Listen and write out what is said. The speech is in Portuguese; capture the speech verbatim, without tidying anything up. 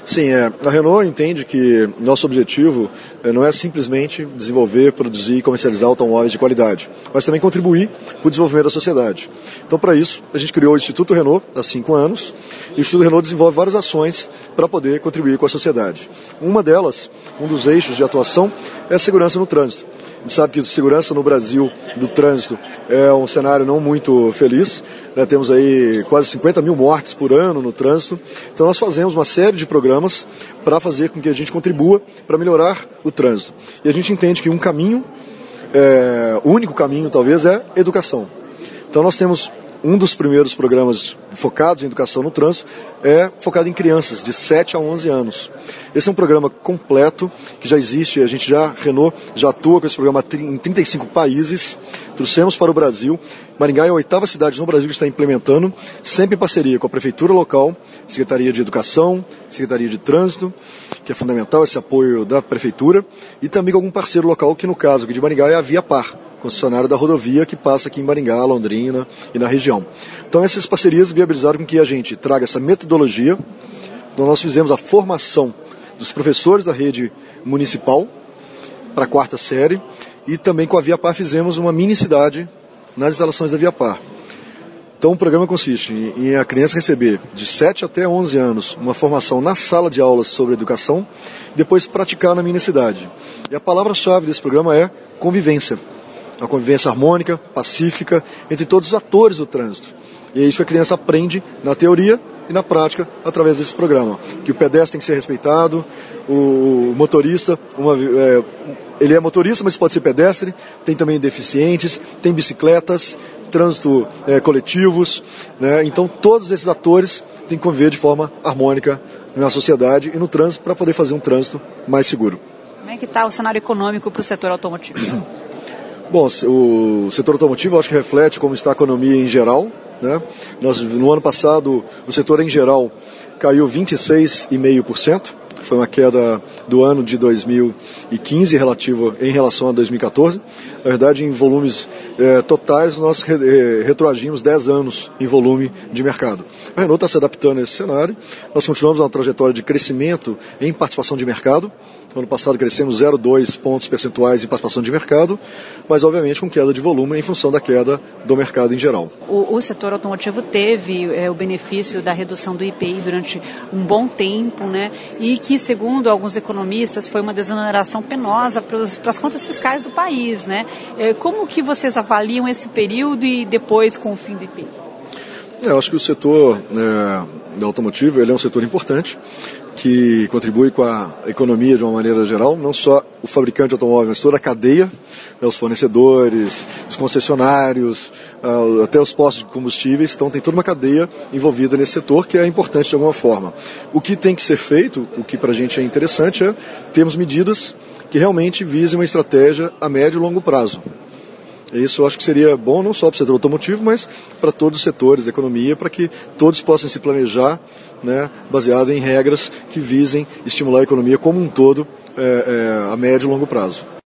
Sim, é, a Renault entende que nosso objetivo é, não é simplesmente desenvolver, produzir e comercializar automóveis de qualidade, mas também contribuir para o desenvolvimento da sociedade. Então, para isso, a gente criou o Instituto Renault há cinco anos, e o Instituto Renault desenvolve várias ações para poder contribuir com a sociedade. Uma delas, um dos eixos de atuação, é a segurança no trânsito. A gente sabe que segurança no Brasil do trânsito é um cenário não muito feliz, né? Temos aí quase cinquenta mil mortes por ano no trânsito, então nós fazemos uma série de programas para fazer com que a gente contribua para melhorar o trânsito. E a gente entende que um caminho, é, o único caminho talvez, é educação. Então nós temos um dos primeiros programas focados em educação no trânsito, é focado em crianças de sete a onze anos. Esse é um programa completo, que já existe, a gente já, Renault, já atua com esse programa em trinta e cinco países, trouxemos para o Brasil. Maringá é a oitava cidade no Brasil que está implementando, sempre em parceria com a Prefeitura local, Secretaria de Educação, Secretaria de Trânsito, que é fundamental esse apoio da Prefeitura, e também com algum parceiro local, que no caso aqui de Maringá é a Viapar, concessionária da rodovia que passa aqui em Maringá, Londrina e na região. Então essas parcerias viabilizaram com que a gente traga essa metodologia. Então nós fizemos a formação dos professores da rede municipal para a quarta série e também com a Viapar fizemos uma mini cidade nas instalações da Viapar. Então o programa consiste em, em a criança receber de sete até onze anos uma formação na sala de aulas sobre educação e depois praticar na mini cidade. E a palavra-chave desse programa é convivência. Uma convivência harmônica, pacífica, entre todos os atores do trânsito. E é isso que a criança aprende na teoria e na prática através desse programa. Que o pedestre tem que ser respeitado, o motorista, uma, é, ele é motorista, mas pode ser pedestre, tem também deficientes, tem bicicletas, trânsito é, coletivos, né? Então todos esses atores têm que conviver de forma harmônica na sociedade e no trânsito para poder fazer um trânsito mais seguro. Como é que está o cenário econômico para o setor automotivo? Bom, o setor automotivo acho que reflete como está a economia em geral, né? Nós, no ano passado, o setor em geral caiu vinte e seis vírgula cinco por cento, foi uma queda do ano de dois mil e quinze relativo, em relação a dois mil e quatorze. Na verdade, em volumes eh, totais, nós re, eh, retroagimos dez anos em volume de mercado. A Renault está se adaptando a esse cenário, nós continuamos uma trajetória de crescimento em participação de mercado. No ano passado crescemos zero vírgula dois pontos percentuais em participação de mercado, mas obviamente com queda de volume em função da queda do mercado em geral. O, o setor automotivo teve é, o benefício da redução do I P I durante um bom tempo, né? E que, segundo alguns economistas, foi uma desoneração penosa para as contas fiscais do país, né? É, como que vocês avaliam esse período e depois com o fim do I P I? É, eu acho que o setor é, automotivo ele é um setor importante, que contribui com a economia de uma maneira geral, não só o fabricante de automóvel, mas toda a cadeia, né, os fornecedores, os concessionários, uh, até os postos de combustíveis, então tem toda uma cadeia envolvida nesse setor que é importante de alguma forma. O que tem que ser feito, o que para a gente é interessante, é termos medidas que realmente visem uma estratégia a médio e longo prazo. Isso eu acho que seria bom não só para o setor automotivo, mas para todos os setores da economia, para que todos possam se planejar, né, baseado em regras que visem estimular a economia como um todo é, é, a médio e longo prazo.